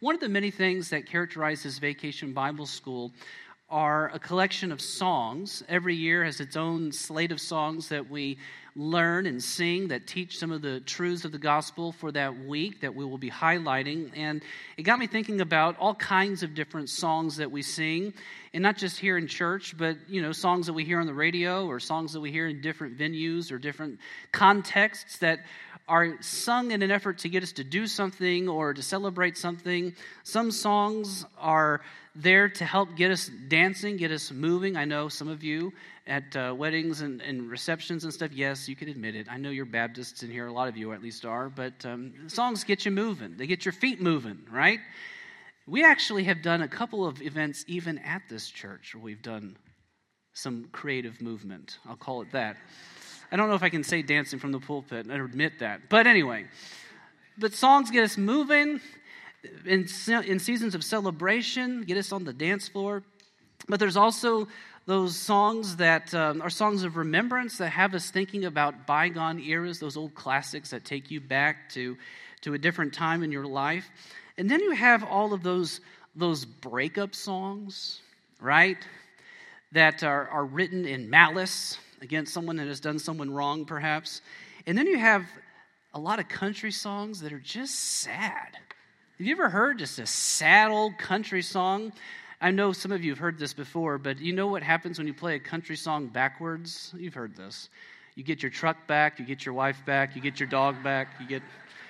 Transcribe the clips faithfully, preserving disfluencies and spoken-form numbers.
one of the many things that characterizes Vacation Bible School are a collection of songs. Every year has its own slate of songs that we learn and sing that teach some of the truths of the gospel for that week that we will be highlighting. And it got me thinking about all kinds of different songs that we sing, and not just here in church, but, you know, songs that we hear on the radio or songs that we hear in different venues or different contexts that are sung in an effort to get us to do something or to celebrate something. Some songs are there to help get us dancing, get us moving. I know some of you at uh, weddings and, and receptions and stuff, yes, you can admit it. I know you're Baptists in here, a lot of you at least are, but um, songs get you moving. They get your feet moving, right? We actually have done a couple of events even at this church where we've done some creative movement. I'll call it that. I don't know if I can say dancing from the pulpit and admit that. But anyway, but songs get us moving in, in seasons of celebration, get us on the dance floor. But there's also those songs that um, are songs of remembrance that have us thinking about bygone eras, those old classics that take you back to, to a different time in your life. And then you have all of those, those breakup songs, right, that are, are written in malice against someone that has done someone wrong, perhaps. And then you have a lot of country songs that are just sad. Have you ever heard just a sad old country song? I know some of you have heard this before, but you know what happens when you play a country song backwards? You've heard this. You get your truck back, you get your wife back, you get your dog back, you get...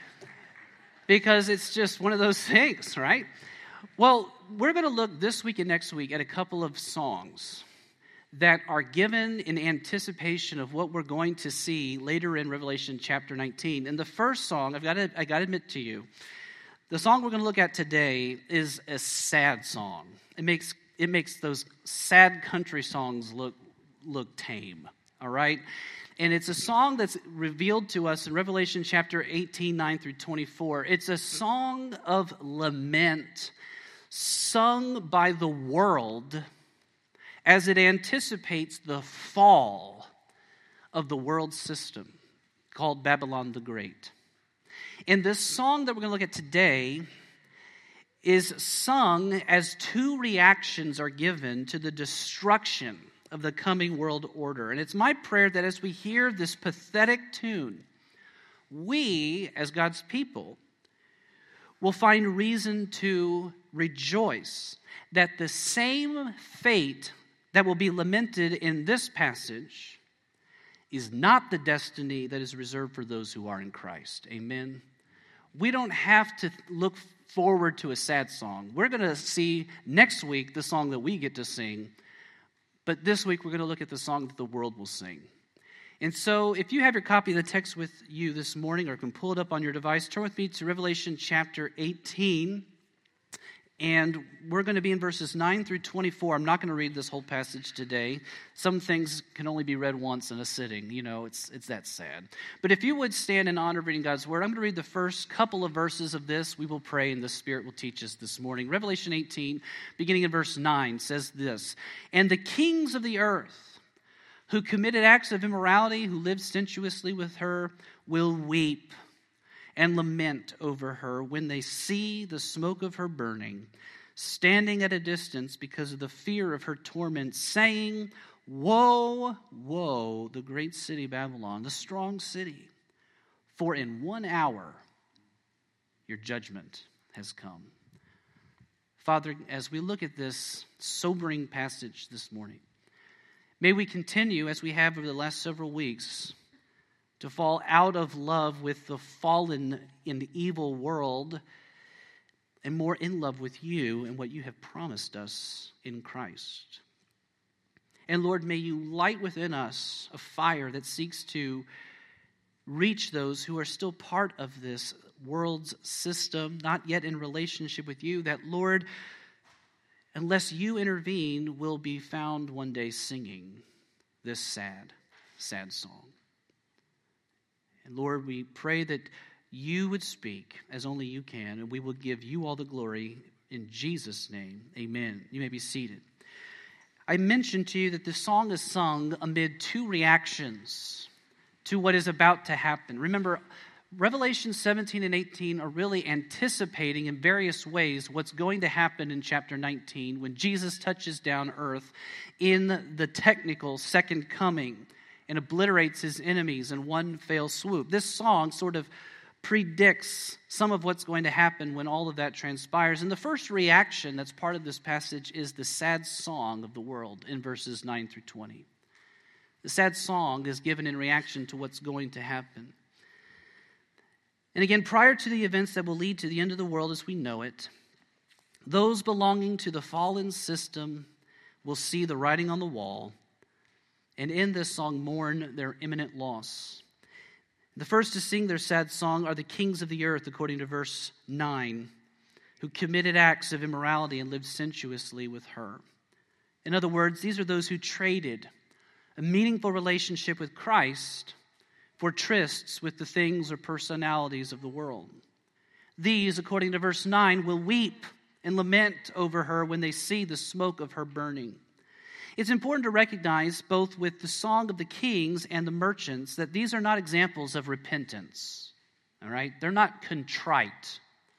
Because it's just one of those things, right? Well, we're going to look this week and next week at a couple of songs that are given in anticipation of what we're going to see later in Revelation chapter nineteen. And the first song, I've got to, I got to admit to you, the song we're going to look at today is a sad song. It makes it makes those sad country songs look look tame, all right? And it's a song that's revealed to us in Revelation chapter eighteen, nine through twenty-four. It's a song of lament sung by the world as it anticipates the fall of the world system called Babylon the Great. And this song that we're going to look at today is sung as two reactions are given to the destruction of the coming world order. And it's my prayer that as we hear this pathetic tune, we, as God's people, will find reason to rejoice that the same fate that will be lamented in this passage is not the destiny that is reserved for those who are in Christ. Amen. We don't have to look forward to a sad song. We're going to see next week the song that we get to sing, but this week we're going to look at the song that the world will sing. And so if you have your copy of the text with you this morning or can pull it up on your device, turn with me to Revelation chapter eighteen. And we're going to be in verses nine through twenty-four. I'm not going to read this whole passage today. Some things can only be read once in a sitting. You know, it's it's that sad. But if you would stand in honor of reading God's word, I'm going to read the first couple of verses of this. We will pray and the Spirit will teach us this morning. Revelation eighteen, beginning in verse nine, says this: "And the kings of the earth who committed acts of immorality, who lived sensuously with her, will weep and lament over her when they see the smoke of her burning, standing at a distance because of the fear of her torment, saying, 'Woe, woe, the great city Babylon, the strong city, for in one hour your judgment has come.'" Father, as we look at this sobering passage this morning, may we continue, as we have over the last several weeks, to fall out of love with the fallen and evil world and more in love with you and what you have promised us in Christ. And Lord, may you light within us a fire that seeks to reach those who are still part of this world's system, not yet in relationship with you, that, Lord, unless you intervene, will be found one day singing this sad, sad song. And Lord, we pray that you would speak as only you can, and we will give you all the glory in Jesus' name. Amen. You may be seated. I mentioned to you that this song is sung amid two reactions to what is about to happen. Remember, Revelation seventeen and eighteen are really anticipating in various ways what's going to happen in chapter nineteen when Jesus touches down earth in the technical second coming and obliterates his enemies in one fell swoop. This song sort of predicts some of what's going to happen when all of that transpires. And the first reaction that's part of this passage is the sad song of the world in verses nine through twenty. The sad song is given in reaction to what's going to happen. And again, prior to the events that will lead to the end of the world as we know it, those belonging to the fallen system will see the writing on the wall, and in this song mourn their imminent loss. The first to sing their sad song are the kings of the earth, according to verse nine, who committed acts of immorality and lived sensuously with her. In other words, these are those who traded a meaningful relationship with Christ for trysts with the things or personalities of the world. These, according to verse nine, will weep and lament over her when they see the smoke of her burning. It's important to recognize, both with the Song of the Kings and the merchants, that these are not examples of repentance. All right? They're not contrite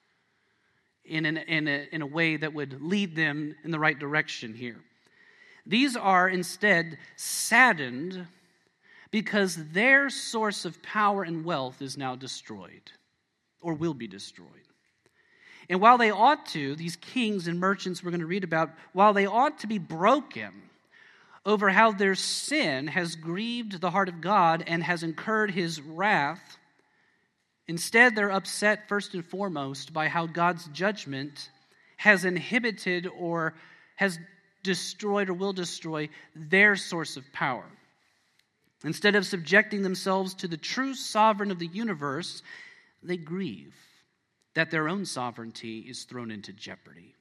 in, an, in, a, in a way that would lead them in the right direction here. These are instead saddened because their source of power and wealth is now destroyed or will be destroyed. And while they ought to, these kings and merchants we're going to read about, while they ought to be broken over how their sin has grieved the heart of God and has incurred his wrath, instead they're upset first and foremost by how God's judgment has inhibited or has destroyed or will destroy their source of power. Instead of subjecting themselves to the true sovereign of the universe, they grieve that their own sovereignty is thrown into jeopardy.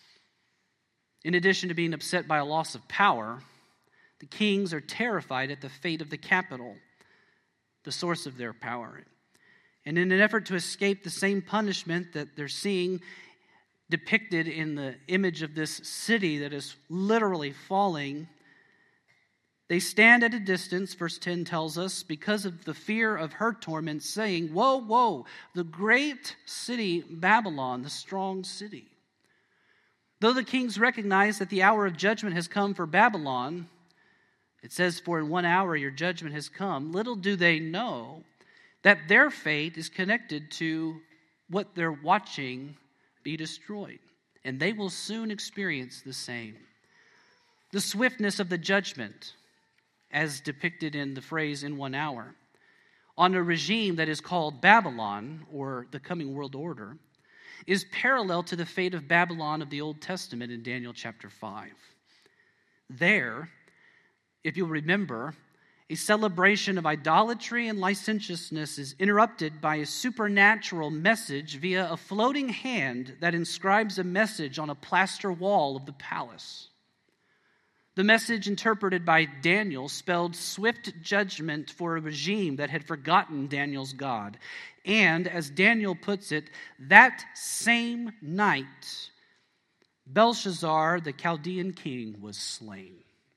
In addition to being upset by a loss of power, the kings are terrified at the fate of the capital, the source of their power. And in an effort to escape the same punishment that they're seeing depicted in the image of this city that is literally falling, they stand at a distance, verse ten tells us, because of the fear of her torment, saying, "Woe, woe, the great city Babylon, the strong city." Though the kings recognize that the hour of judgment has come for Babylon, it says, "For in one hour your judgment has come," little do they know that their fate is connected to what they're watching be destroyed. And they will soon experience the same. The swiftness of the judgment, as depicted in the phrase "in one hour," on a regime that is called Babylon, or the coming world order, is parallel to the fate of Babylon of the Old Testament in Daniel chapter five. There, if you'll remember, a celebration of idolatry and licentiousness is interrupted by a supernatural message via a floating hand that inscribes a message on a plaster wall of the palace. The message, interpreted by Daniel, spelled swift judgment for a regime that had forgotten Daniel's God. And, as Daniel puts it, that same night, Belshazzar, the Chaldean king, was slain.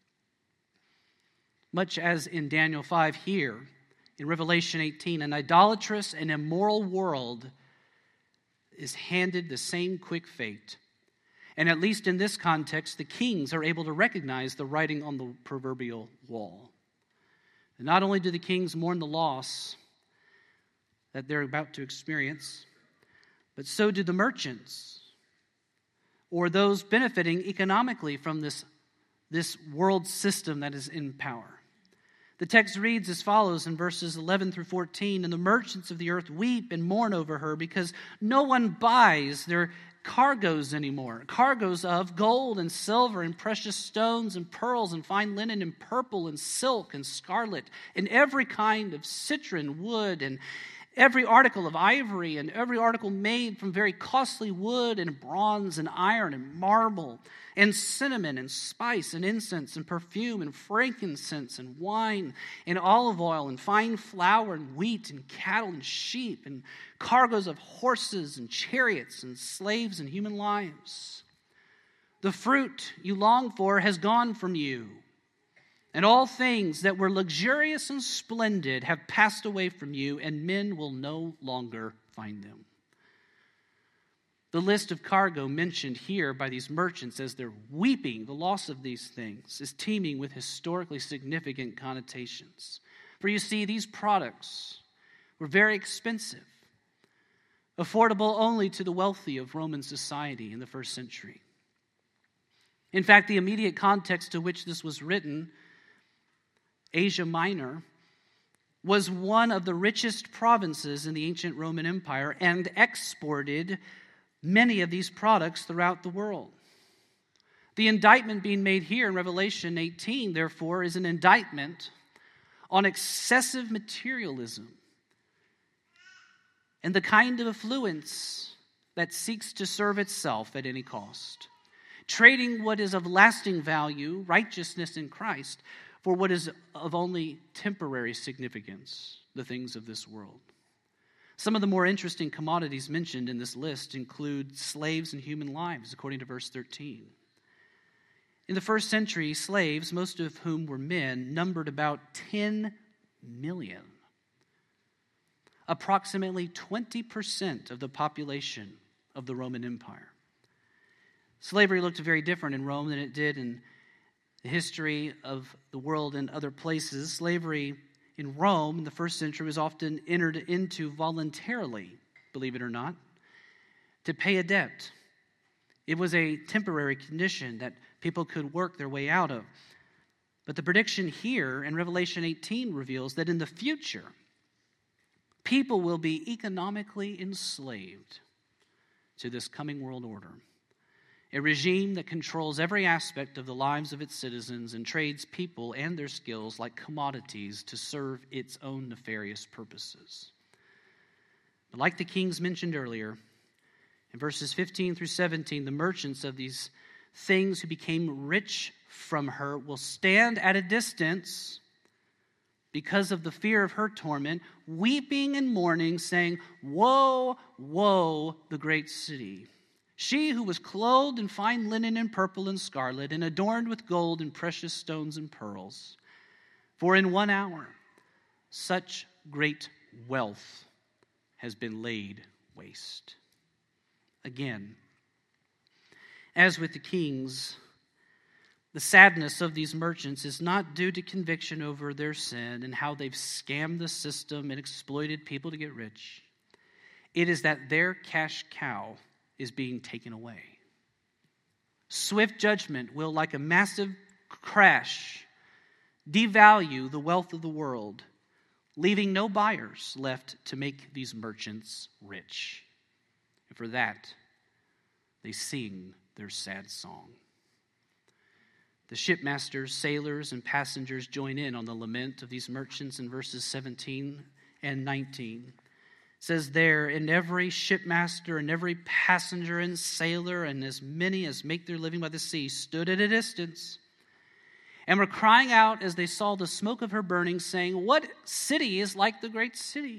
Much as in Daniel five here, in Revelation eighteen, an idolatrous and immoral world is handed the same quick fate. And at least in this context, the kings are able to recognize the writing on the proverbial wall. And not only do the kings mourn the loss that they're about to experience, but so do the merchants, or those benefiting economically from this, this world system that is in power. The text reads as follows in verses eleven through fourteen, "And the merchants of the earth weep and mourn over her, because no one buys their cargoes anymore, cargoes of gold and silver and precious stones and pearls and fine linen and purple and silk and scarlet and every kind of citron wood and every article of ivory and every article made from very costly wood and bronze and iron and marble and cinnamon and spice and incense and perfume and frankincense and wine and olive oil and fine flour and wheat and cattle and sheep and cargoes of horses and chariots and slaves and human lives. The fruit you long for has gone from you, And all things that were luxurious and splendid have passed away from you, and men will no longer find them. The list of cargo mentioned here by these merchants as they're weeping the loss of these things is teeming with historically significant connotations. For you see, these products were very expensive, affordable only to the wealthy of Roman society in the first century. In fact, the immediate context to which this was written, Asia Minor, was one of the richest provinces in the ancient Roman Empire and exported many of these products throughout the world. The indictment being made here in Revelation eighteen, therefore, is an indictment on excessive materialism and the kind of affluence that seeks to serve itself at any cost, trading what is of lasting value, righteousness in Christ, for what is of only temporary significance, the things of this world. Some of the more interesting commodities mentioned in this list include slaves and human lives, according to verse thirteen. In the first century, slaves, most of whom were men, numbered about ten million. Approximately twenty percent of the population of the Roman Empire. Slavery looked very different in Rome than it did in the history of the world and other places. Slavery in Rome in the first century was often entered into voluntarily, believe it or not, to pay a debt. It was a temporary condition that people could work their way out of. But the prediction here in Revelation eighteen reveals that in the future, people will be economically enslaved to this coming world order. A regime that controls every aspect of the lives of its citizens and trades people and their skills like commodities to serve its own nefarious purposes. But like the kings mentioned earlier, in verses fifteen through seventeen, the merchants of these things who became rich from her will stand at a distance because of the fear of her torment, weeping and mourning, saying, "Woe, woe, the great city! She who was clothed in fine linen and purple and scarlet, and adorned with gold and precious stones and pearls. For in one hour such great wealth has been laid waste." Again, as with the kings, the sadness of these merchants is not due to conviction over their sin and how they've scammed the system and exploited people to get rich. It is that their cash cow is being taken away. Swift judgment will, like a massive crash, devalue the wealth of the world, leaving no buyers left to make these merchants rich. And for that, they sing their sad song. The shipmasters, sailors, and passengers join in on the lament of these merchants in verses seventeen and nineteen. It says there, "And every shipmaster and every passenger and sailor and as many as make their living by the sea stood at a distance and were crying out as they saw the smoke of her burning, saying, 'What city is like the great city?'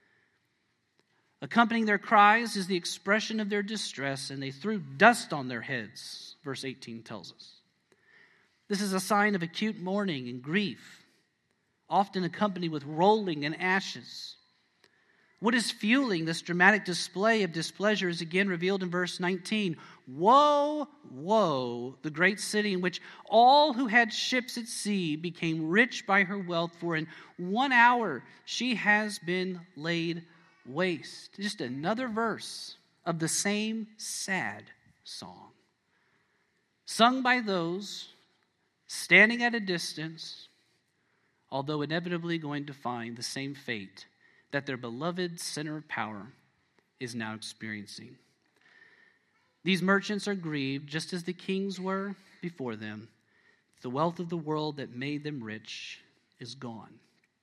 Accompanying their cries is the expression of their distress, and they threw dust on their heads," verse eighteen tells us. This is a sign of acute mourning and grief, often accompanied with rolling and ashes. What is fueling this dramatic display of displeasure is again revealed in verse nineteen. "Woe, woe, the great city in which all who had ships at sea became rich by her wealth, for in one hour she has been laid waste." Just another verse of the same sad song, sung by those standing at a distance, although inevitably going to find the same fate that their beloved center of power is now experiencing. These merchants are grieved, just as the kings were before them. The wealth of the world that made them rich is gone.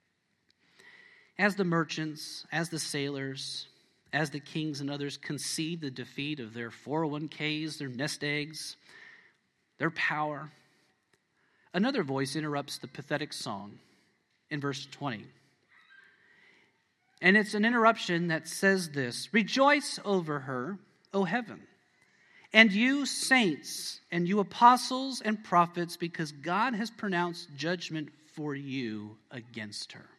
As the merchants, as the sailors, as the kings and others concede the defeat of their four oh one k's, their nest eggs, their power, another voice interrupts the pathetic song in verse twenty. And it's an interruption that says this: "Rejoice over her, O heaven, And you saints, and you apostles and prophets, because God has pronounced judgment for you against her.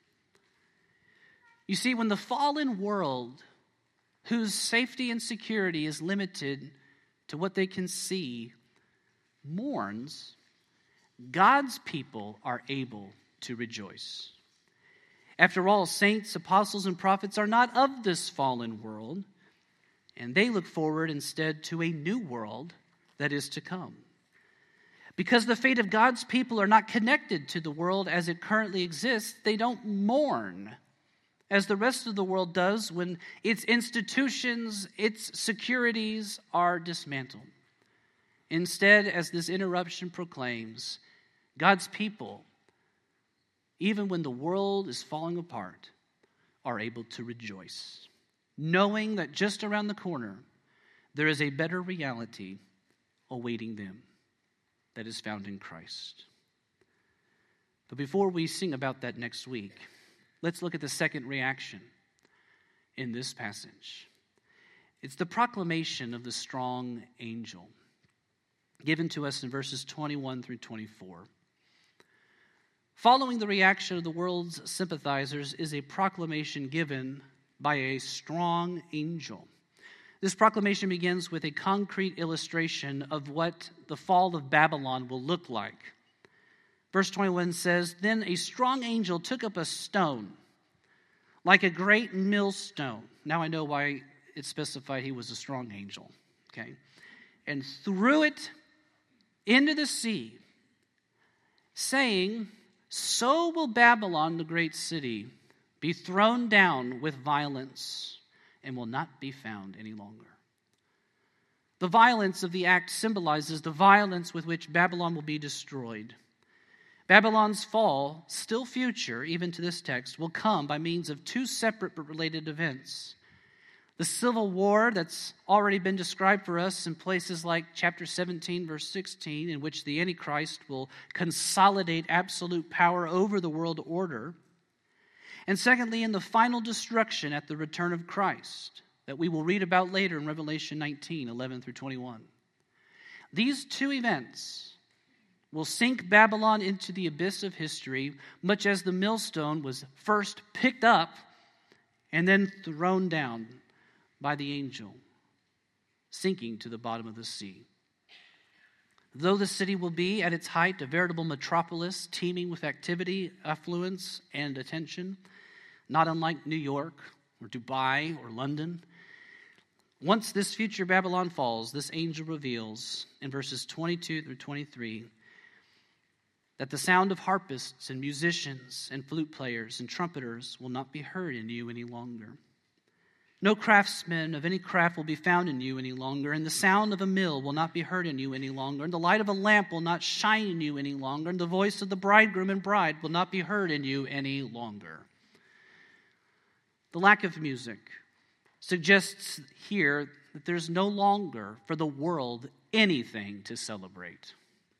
You see, when the fallen world, whose safety and security is limited to what they can see, mourns, God's people are able to rejoice. After all, saints, apostles, and prophets are not of this fallen world, and they look forward instead to a new world that is to come. Because the fate of God's people are not connected to the world as it currently exists, they don't mourn as the rest of the world does when its institutions, its securities are dismantled. Instead, as this interruption proclaims, God's people, even when the world is falling apart, are able to rejoice, knowing that just around the corner there is a better reality awaiting them that is found in Christ. But before we sing about that next week, let's look at the second reaction in this passage. It's the proclamation of the strong angel, given to us in verses twenty-one through twenty-four. Following the reaction of the world's sympathizers is a proclamation given by a strong angel. This proclamation begins with a concrete illustration of what the fall of Babylon will look like. Verse twenty-one says, "Then a strong angel took up a stone, like a great millstone." Now I know why it specified he was a strong angel, okay? "And threw it into the sea, saying, 'So will Babylon, the great city, be thrown down with violence and will not be found any longer.'" The violence of the act symbolizes the violence with which Babylon will be destroyed. Babylon's fall, still future, even to this text, will come by means of two separate but related events. The civil war that's already been described for us in places like chapter seventeen, verse sixteen, in which the Antichrist will consolidate absolute power over the world order. And secondly, in the final destruction at the return of Christ that we will read about later in Revelation nineteen, eleven through twenty-one. These two events will sink Babylon into the abyss of history, much as the millstone was first picked up and then thrown down by the angel, sinking to the bottom of the sea. Though the city will be at its height a veritable metropolis teeming with activity, affluence, and attention, not unlike New York or Dubai or London, once this future Babylon falls, this angel reveals in verses twenty-two through twenty-three that the sound of harpists and musicians and flute players and trumpeters will not be heard in you any longer. No craftsman of any craft will be found in you any longer, and the sound of a mill will not be heard in you any longer, and the light of a lamp will not shine in you any longer, and the voice of the bridegroom and bride will not be heard in you any longer. The lack of music suggests here that there's no longer for the world anything to celebrate,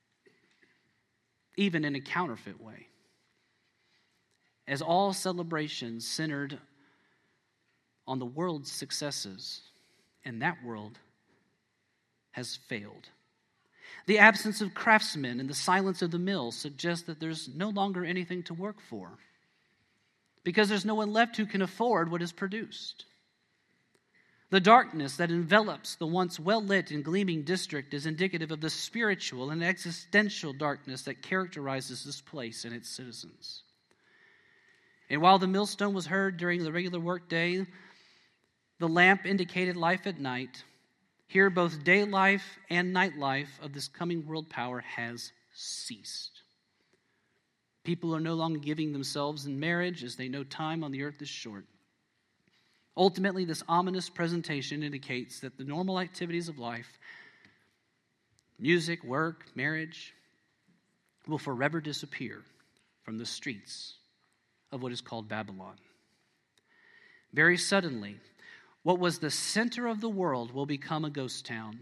even in a counterfeit way, as all celebrations centered on the world's successes, and that world has failed. The absence of craftsmen and the silence of the mill suggest that there's no longer anything to work for, because there's no one left who can afford what is produced. The darkness that envelops the once well-lit and gleaming district is indicative of the spiritual and existential darkness that characterizes this place and its citizens. And while the millstone was heard during the regular workday, the lamp indicated life at night. Here, both day life and night life of this coming world power has ceased. People are no longer giving themselves in marriage as they know time on the earth is short. Ultimately, this ominous presentation indicates that the normal activities of life, music, work, marriage, will forever disappear from the streets of what is called Babylon. Very suddenly, what was the center of the world will become a ghost town.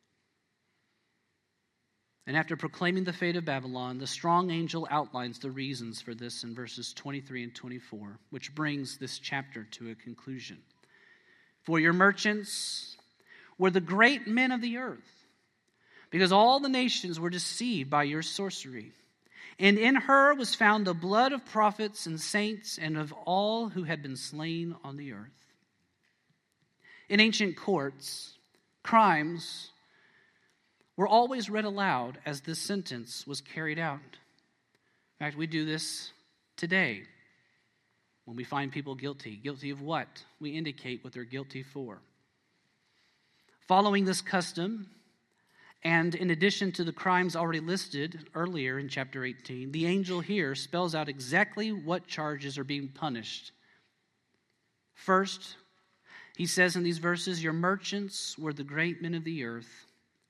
And after proclaiming the fate of Babylon, the strong angel outlines the reasons for this in verses twenty-three and twenty-four, which brings this chapter to a conclusion. "For your merchants were the great men of the earth, because all the nations were deceived by your sorcery. And in her was found the blood of prophets and saints and of all who had been slain on the earth. In ancient courts, crimes were always read aloud as the sentence was carried out. In fact, we do this today when we find people guilty. Guilty of what? We indicate what they're guilty for. Following this custom, and in addition to the crimes already listed earlier in chapter eighteen, the angel here spells out exactly what charges are being punished. First, he says in these verses, your merchants were the great men of the earth,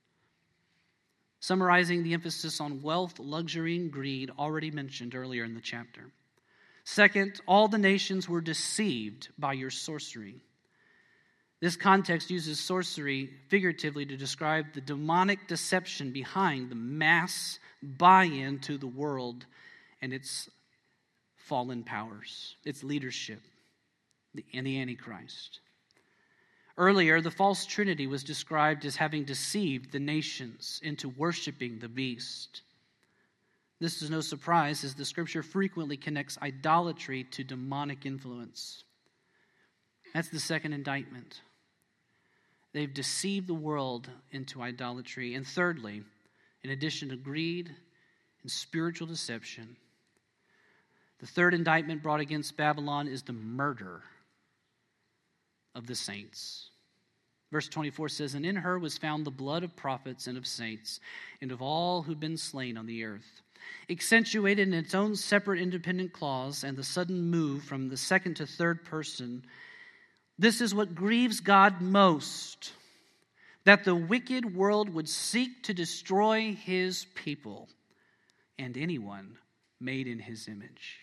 summarizing the emphasis on wealth, luxury, and greed already mentioned earlier in the chapter. Second, all the nations were deceived by your sorcery. This context uses sorcery figuratively to describe the demonic deception behind the mass buy-in to the world and its fallen powers, its leadership, and the Antichrist. Earlier, the false trinity was described as having deceived the nations into worshiping the beast. This is no surprise, as the scripture frequently connects idolatry to demonic influence. That's the second indictment. They've deceived the world into idolatry. And thirdly, in addition to greed and spiritual deception, the third indictment brought against Babylon is the murder of the saints. Verse twenty-four says, and in her was found the blood of prophets and of saints, and of all who've been slain on the earth. Accentuated in its own separate independent clause and the sudden move from the second to third person, this is what grieves God most, that the wicked world would seek to destroy his people and anyone made in his image.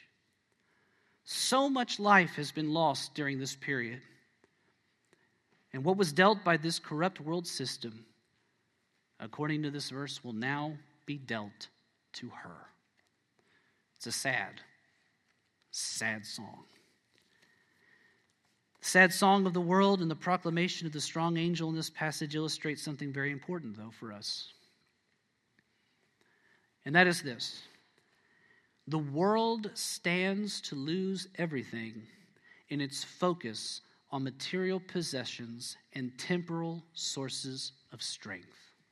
So much life has been lost during this period. And what was dealt by this corrupt world system, according to this verse, will now be dealt to her. It's a sad, sad song. The sad song of the world and the proclamation of the strong angel in this passage illustrates something very important, though, for us. And that is this. The world stands to lose everything in its focus on material possessions and temporal sources of strength.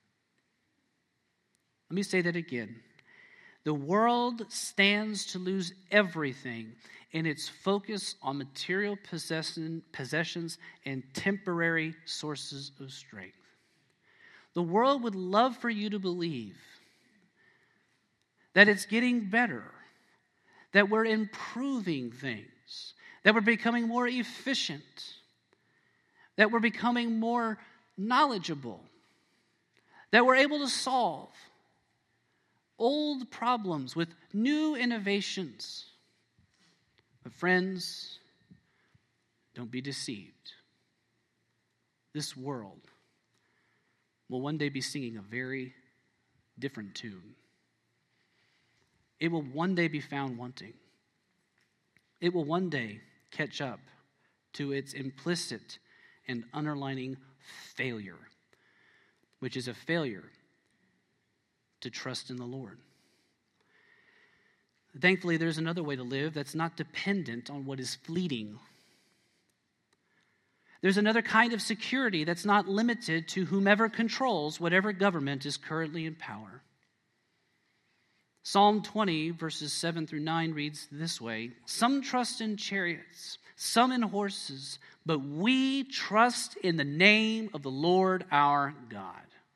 Let me say that again. The world stands to lose everything in its focus on material possession, possessions and temporary sources of strength. The world would love for you to believe that it's getting better, that we're improving things, that we're becoming more efficient, that we're becoming more knowledgeable, that we're able to solve old problems with new innovations. But friends, don't be deceived. This world will one day be singing a very different tune. It will one day be found wanting. It will one day catch up to its implicit and underlining failure, which is a failure to trust in the Lord. Thankfully, there's another way to live that's not dependent on what is fleeting. There's another kind of security that's not limited to whomever controls whatever government is currently in power. Psalm twenty, verses seven through nine reads this way, some trust in chariots, some in horses, but we trust in the name of the Lord our God.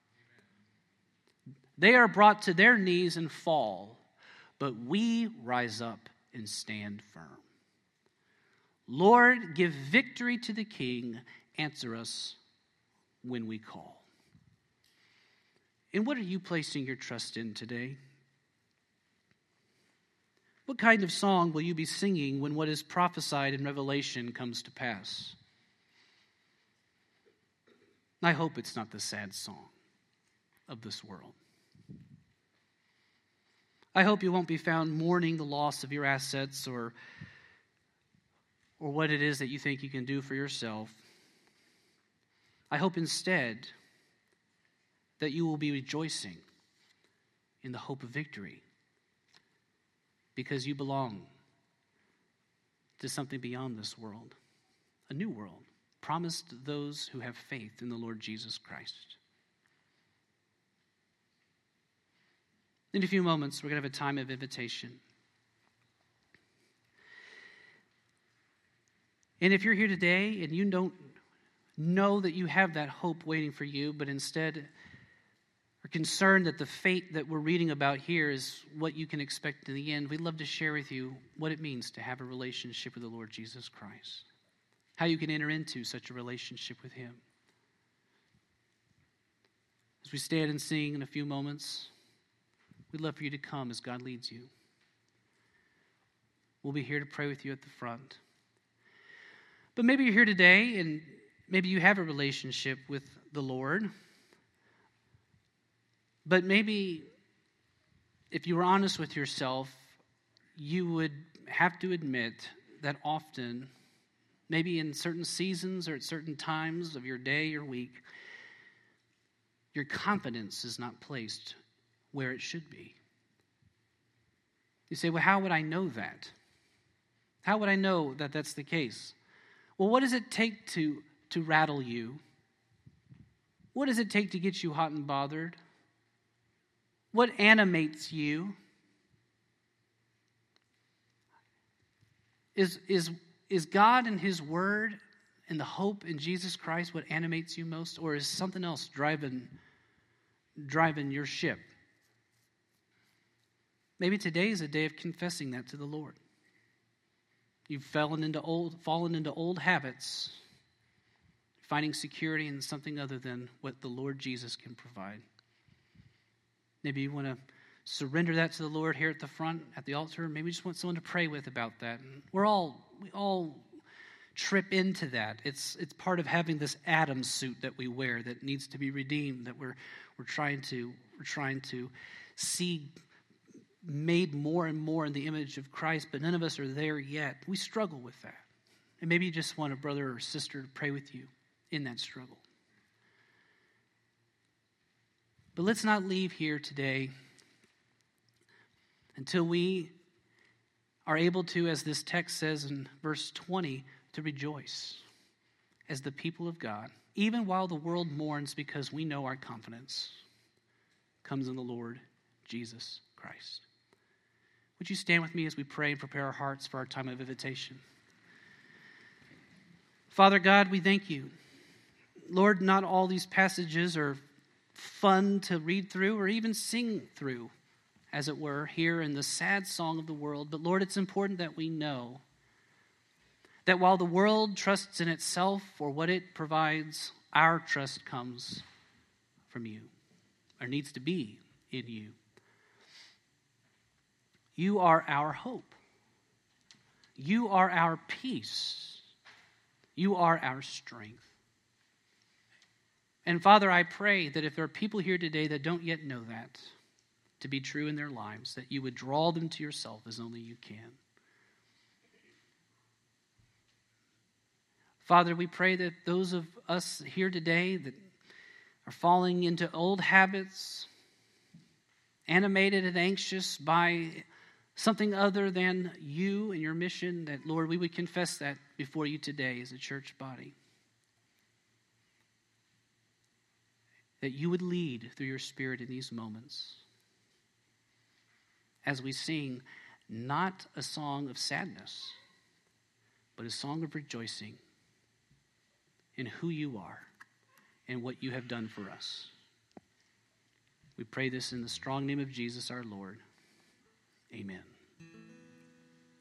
They are brought to their knees and fall, but we rise up and stand firm. Lord, give victory to the King. Answer us when we call. And what are you placing your trust in today? What kind of song will you be singing when what is prophesied in Revelation comes to pass? I hope it's not the sad song of this world. I hope you won't be found mourning the loss of your assets or, or what it is that you think you can do for yourself. I hope instead that you will be rejoicing in the hope of victory, because you belong to something beyond this world, a new world, promised to those who have faith in the Lord Jesus Christ. In a few moments, we're going to have a time of invitation. And if you're here today and you don't know that you have that hope waiting for you, but instead are concerned that the fate that we're reading about here is what you can expect in the end, we'd love to share with you what it means to have a relationship with the Lord Jesus Christ, how you can enter into such a relationship with him. As we stand and sing in a few moments, we'd love for you to come as God leads you. We'll be here to pray with you at the front. But maybe you're here today and maybe you have a relationship with the Lord. But maybe if you were honest with yourself, you would have to admit that often, maybe in certain seasons or at certain times of your day or week, your confidence is not placed where it should be. You say, well, how would I know that? How would I know that that's the case? Well, what does it take to, to rattle you? What does it take to get you hot and bothered? What animates you? Is, is, is God and his word and the hope in Jesus Christ what animates you most? Or is something else driving, driving your ship? Maybe today is a day of confessing that to the Lord. You've fallen into old, fallen into old habits, finding security in something other than what the Lord Jesus can provide. Maybe you want to surrender that to the Lord here at the front, at the altar. Maybe you just want someone to pray with about that. And we're all, we all trip into that. It's it's part of having this Adam suit that we wear that needs to be redeemed, that we're we're trying to we're trying to see made more and more in the image of Christ, but none of us are there yet. We struggle with that. And maybe you just want a brother or sister to pray with you in that struggle. But let's not leave here today until we are able to, as this text says in verse twenty, to rejoice as the people of God, even while the world mourns, because we know our confidence comes in the Lord Jesus Christ. Would you stand with me as we pray and prepare our hearts for our time of invitation? Father God, we thank you. Lord, not all these passages are fun to read through or even sing through, as it were, here in the sad song of the world. But Lord, it's important that we know that while the world trusts in itself or what it provides, our trust comes from you, or needs to be in you. You are our hope. You are our peace. You are our strength. And Father, I pray that if there are people here today that don't yet know that to be true in their lives, that you would draw them to yourself as only you can. Father, we pray that those of us here today that are falling into old habits, animated and anxious by something other than you and your mission, that, Lord, we would confess that before you today as a church body. That you would lead through your Spirit in these moments as we sing not a song of sadness, but a song of rejoicing in who you are and what you have done for us. We pray this in the strong name of Jesus our Lord. Amen.